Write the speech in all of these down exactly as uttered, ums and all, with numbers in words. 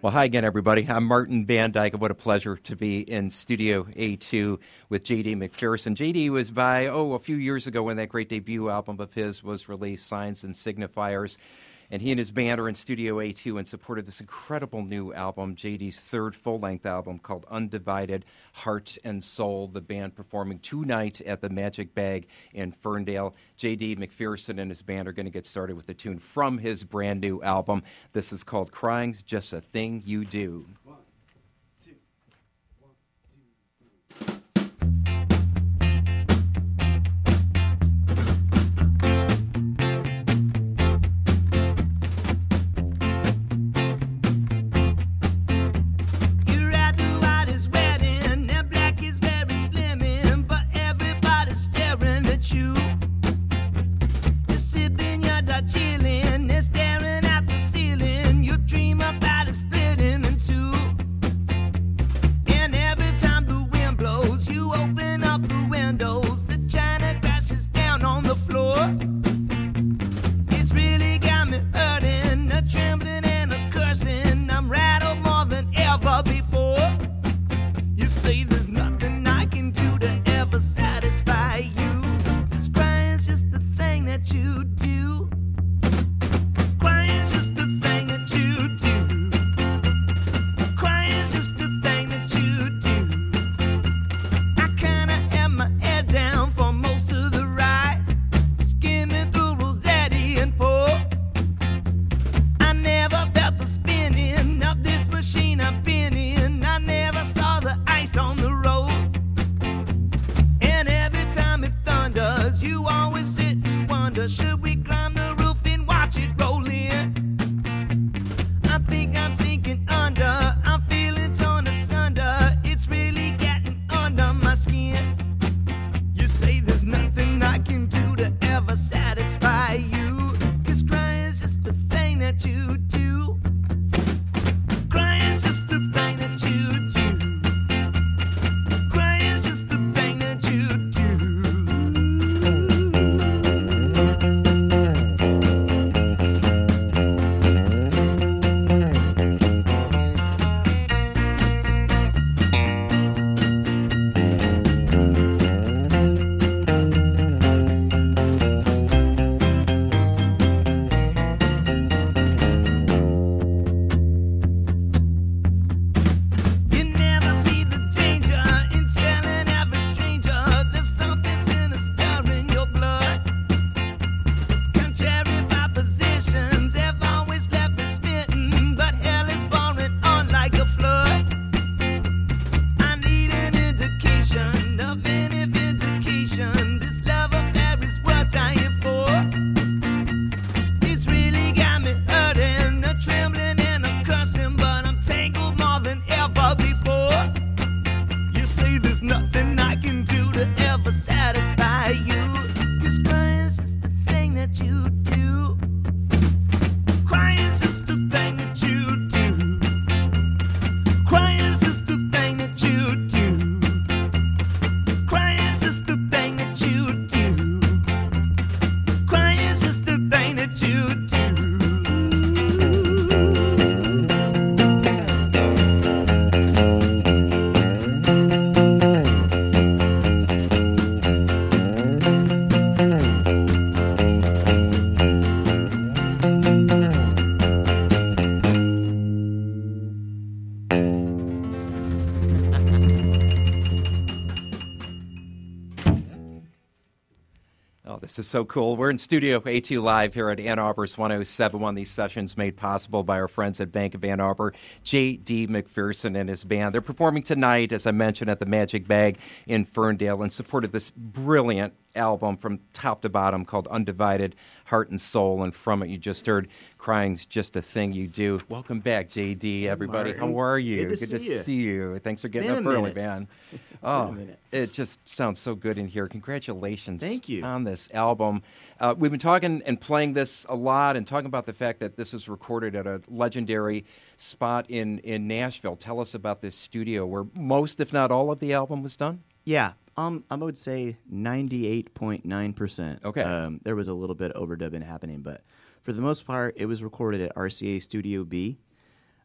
Well, hi again, everybody. I'm Martin Van Dyke. What a pleasure to be in Studio A two with J D McPherson. J D was by, oh, a few years ago when that great debut album of his was released, Signs and Signifiers. And he and his band are in Studio A two in support of this incredible new album, J D's third full-length album called Undivided Heart and Soul. The band performing tonight at the Magic Bag in Ferndale. J D McPherson and his band are going to get started with a tune from his brand new album. This is called Crying's Just a Thing You Do. One, two, one, two, three. This is so cool. We're in Studio A two Live here at Ann Arbor's one oh seven point one. These sessions made possible by our friends at Bank of Ann Arbor, J D McPherson and his band. They're performing tonight, as I mentioned, at the Magic Bag in Ferndale in support of this brilliant album from top to bottom called Undivided Heart and Soul. And from it, you just heard Crying's Just a Thing You Do. Welcome back, J D, everybody. Martin. How are you? Good to, good see, to you. see you. Thanks for getting It's up been a early, minute. man. It's oh, been a minute. It just sounds so good in here. Congratulations Thank you. on this album. Uh, we've been talking and playing this a lot and talking about the fact that this was recorded at a legendary spot in, in Nashville. Tell us about this studio where most, if not all, of the album was done. Yeah, um, I would say ninety-eight point nine percent. Okay. Um, there was a little bit of overdubbing happening, but for the most part, it was recorded at R C A Studio B.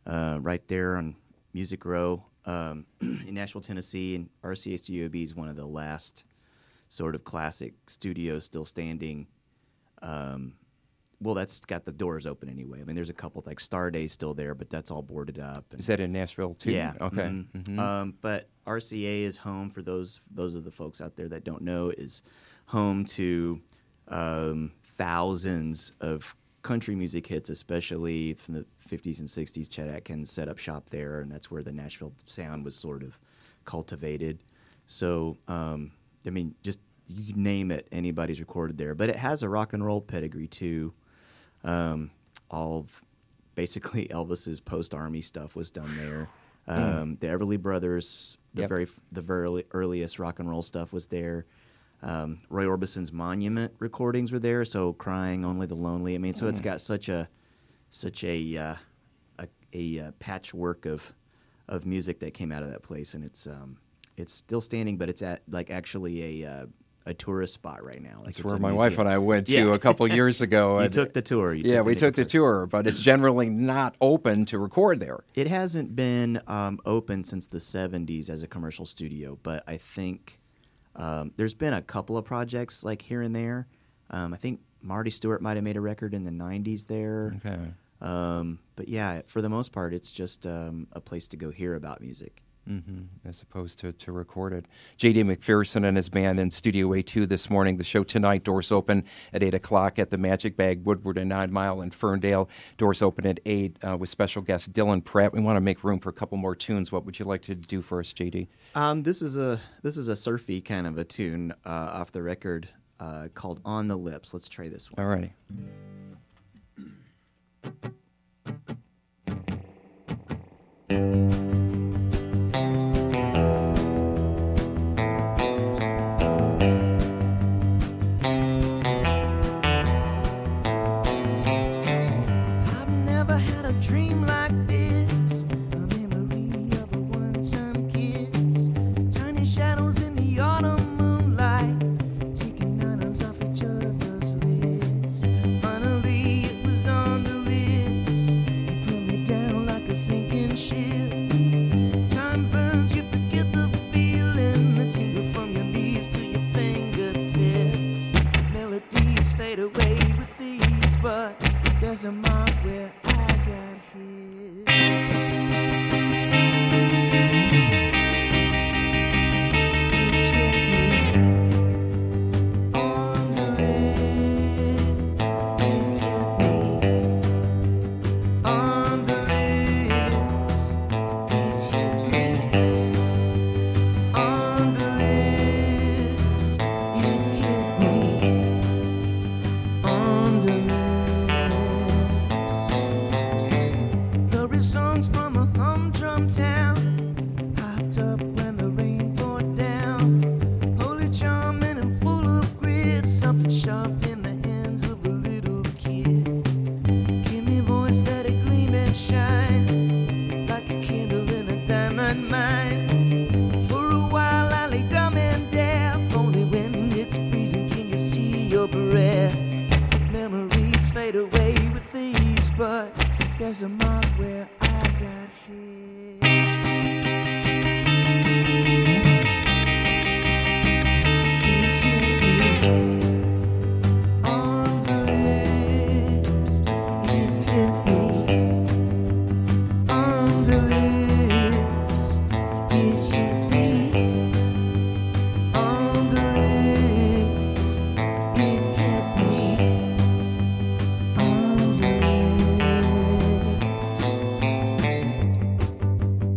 uh, right there on Music Row um, in Nashville, Tennessee. And R C A Studio B is one of the last sort of classic studios still standing. Um, well, that's got the doors open anyway. I mean, there's a couple, like Star Day's still there, but that's all boarded up. And Is that in Nashville too? yeah. Okay. mhm. Mhm. Um, but R C A is home, for those those of the folks out there that don't know, is home to um, thousands of country music hits, especially from the fifties and sixties. Chet Atkins set up shop there, and that's where the Nashville sound was sort of cultivated. So, um, I mean, just you name it, anybody's recorded there. But it has a rock and roll pedigree too. Um, all of basically Elvis's post-army stuff was done there. Um, the Everly Brothers, the Yep. very the very earliest rock and roll stuff was there. Um, Roy Orbison's Monument recordings were there. So Crying, Only the Lonely. I mean, so it's got such a such a uh, a, a uh, patchwork of of music that came out of that place, and it's um, it's still standing, but it's at like actually a uh, a tourist spot right now. Like That's it's where a my museum. wife and I went to Yeah. a couple years ago. You and- took the tour. You yeah, took we the took the naked tour, but it's generally not open to record there. It hasn't been um, open since the seventies as a commercial studio, but I think um, there's been a couple of projects like here and there. Um, I think Marty Stewart might have made a record in the nineties there. Okay. Um, but yeah, for the most part, it's just um, a place to go hear about music. hmm As opposed to, to record it. J D. McPherson and his band in Studio A two this morning. The show tonight, doors open at eight o'clock at the Magic Bag, Woodward and Nine Mile in Ferndale. Doors open at eight uh, with special guest Dylan Pratt. We want to make room for a couple more tunes. What would you like to do for us, J D? Um, this is a this is a surfy kind of a tune uh, off the record uh, called "On the Lips." Let's try this one. All righty. I've never had a dream like this, a memory of a one-time kiss, tiny shadows in the autumn moonlight, taking items off each other's list. Finally, it was on the lips. It put me down like a sinking ship. Time burns, you forget the feeling, the tingle from your knees to your fingertips. Melodies fade away with ease, but there's a mark where I got hit. It hit me on the lips. It hit me on the lips. It hit me on the lips. It hit me on the lips. Blurry songs from a humdrum town, popped up when the rain poured down. Holy charming and full of grit, something sharp in the hands of a little kid. Give me voice, let it gleam and shine, like a candle in a diamond mine. For a while I lay dumb and deaf, only when it's freezing can you see your breath. Memories fade away with ease, but there's a mark where I got hit. It hit me on the lips. It hit me on the lips. It hit me on the lips. It hit me on the lips.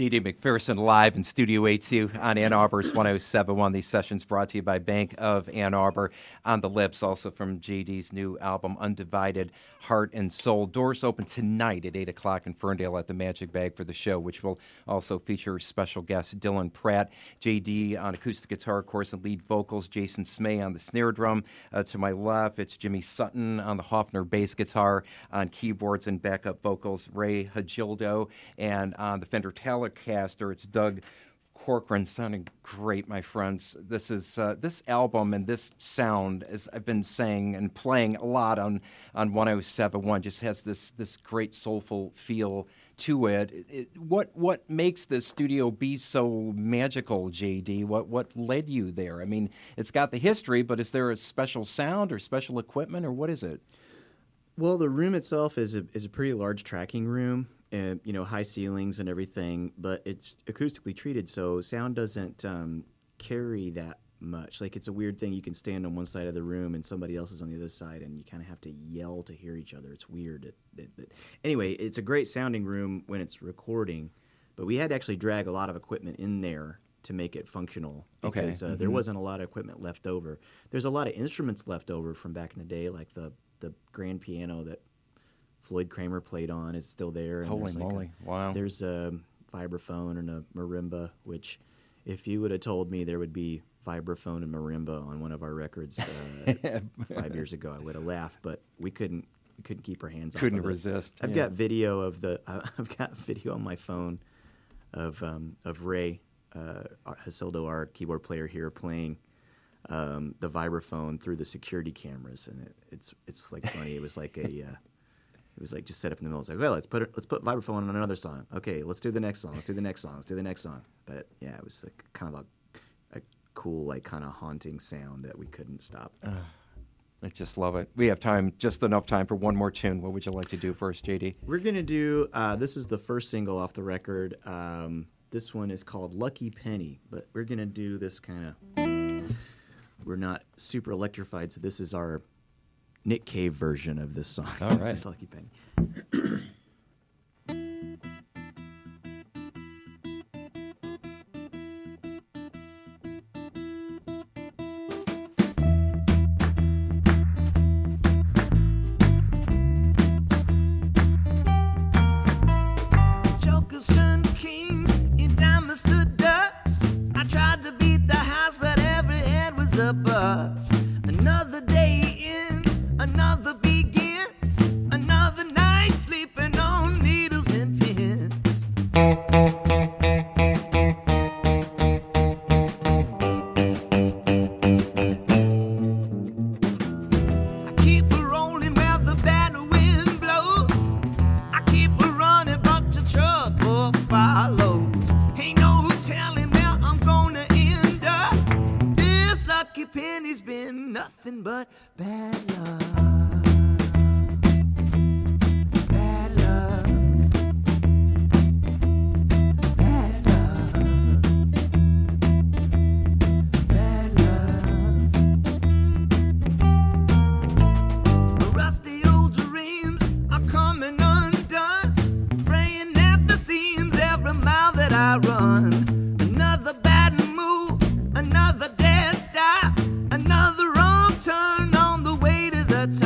J D. McPherson live in Studio A two on Ann Arbor's one oh seven point one. These sessions brought to you by Bank of Ann Arbor. On the Lips, also from J D's new album, Undivided Heart and Soul. Doors open tonight at eight o'clock in Ferndale at the Magic Bag for the show, which will also feature special guest Dylan Pratt. J D on acoustic guitar, of course, and lead vocals. Jason Smay on the snare drum. Uh, to my left, it's Jimmy Sutton on the Hofner bass guitar, on keyboards and backup vocals, Ray Hagildo, and on the Fender Telecaster, it's Doug Corcoran. Sounding great, my friends. This is uh, this album and this sound, as I've been saying and playing a lot on on one oh seven point one, just has this this great soulful feel to it. It, it. What what makes this studio be so magical, J D? What what led you there? I mean, it's got the history, but is there a special sound or special equipment, or what is it? Well, the room itself is a is a pretty large tracking room, and you know, high ceilings and everything. But it's acoustically treated, so sound doesn't um, carry that much. Like, it's a weird thing. You can stand on one side of the room and somebody else is on the other side, and you kind of have to yell to hear each other. It's weird. It, it, it, anyway, it's a great sounding room when it's recording, but we had to actually drag a lot of equipment in there to make it functional, because okay. uh, mm-hmm. there wasn't a lot of equipment left over. There's a lot of instruments left over from back in the day, like the the grand piano that Floyd Kramer played on is still there. And Holy there's like moly, a, wow. There's a vibraphone and a marimba, which if you would have told me there would be vibraphone and marimba on one of our records uh, five years ago, I would have laughed, but we couldn't we couldn't keep our hands couldn't off of resist. it. I've yeah. got video of the, I've got video on my phone of um, of Ray uh, Hagildo, our keyboard player here, playing Um, the vibraphone through the security cameras, and it, it's it's like funny. It was like a, uh, it was like just set up in the middle. It's like, well, let's put it, let's put vibraphone on another song. Okay, let's do the next song. Let's do the next song. Let's do the next song. But yeah, it was like kind of a, a cool, like kind of haunting sound that we couldn't stop. Uh, I just love it. We have time, just enough time for one more tune. What would you like to do first, J D? We're gonna do. Uh, this is the first single off the record. Um, this one is called Lucky Penny, but we're gonna do this kind of. We're not super electrified, so this is our Nick Cave version of this song. All right. It's Lucky Penny. Jokers turned kings and diamonds to dust. I tried to beat the house, but every head was a bust. Another day ends, another begins, another night sleeping on needles and pins. I keep her rolling where the bad wind blows. I keep her running, but the trouble follows. Ain't no telling where I'm gonna end up. This lucky penny's been nothing but bad luck. Bad luck. Bad luck. Bad luck. Rusty old dreams are coming undone, fraying at the seams every mile that I run. Another bad move, another dead stop, another wrong turn on the way to the top.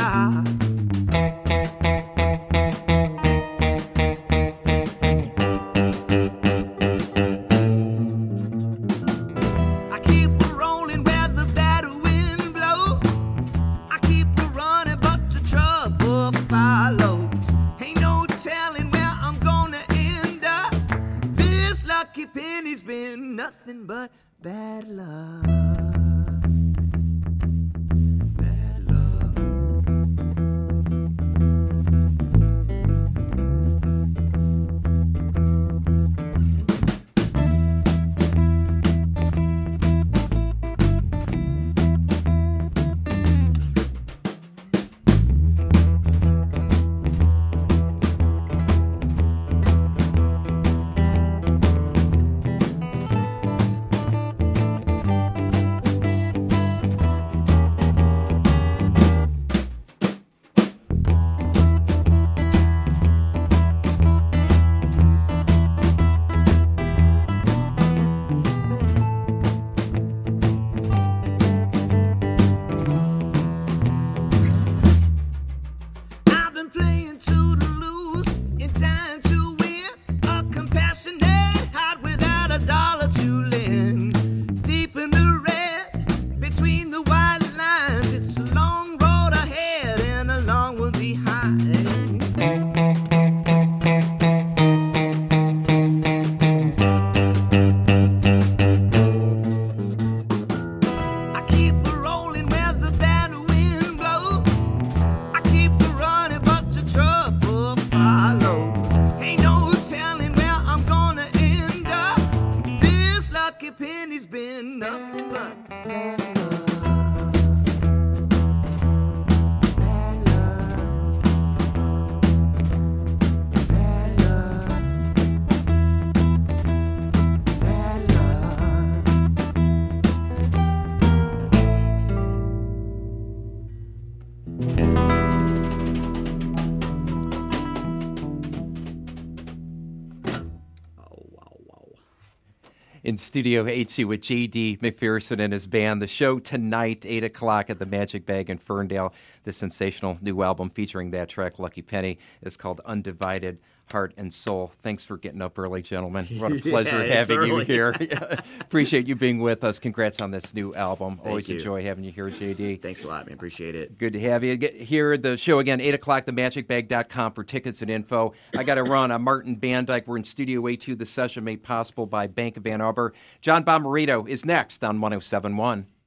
in Studio A two with J D McPherson and his band. The show tonight, eight o'clock at the Magic Bag in Ferndale. The sensational new album featuring that track, Lucky Penny, is called Undivided Heart and Soul. Thanks for getting up early, gentlemen. What a pleasure Yeah, having you early. here. Appreciate you being with us. Congrats on this new album. Thank Always you. enjoy having you here, J D. Thanks a lot, man. Appreciate it. Good to have you. Get here the show again, eight o'clock, the magic bag dot com for tickets and info. I got to run. I'm Martin Van Dyke. We're in Studio A two, the session made possible by Bank of Ann Arbor. John Bomarito is next on one oh seven point one.